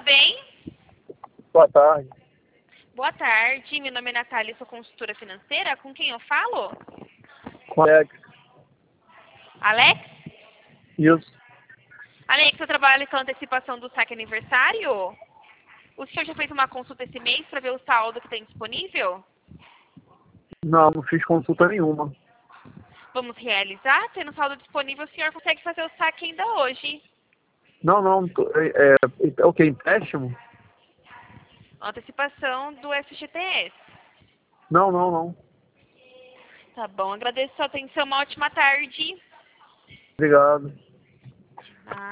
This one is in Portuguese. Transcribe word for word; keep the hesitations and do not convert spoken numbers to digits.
bem? Boa tarde. Boa tarde, meu nome é Natália, sou consultora financeira. Com quem eu falo? Com Alex. Alex? Isso. Alex, eu trabalho com antecipação do saque aniversário. O senhor já fez uma consulta esse mês para ver o saldo que tem disponível? Não, não fiz consulta nenhuma. Vamos realizar? Tendo saldo disponível, o senhor consegue fazer o saque ainda hoje. Não, não. tô- É, é, é o que? Empréstimo? Antecipação do F G T S. Não, não, não. Tá bom, agradeço a sua atenção, uma ótima tarde. Obrigado.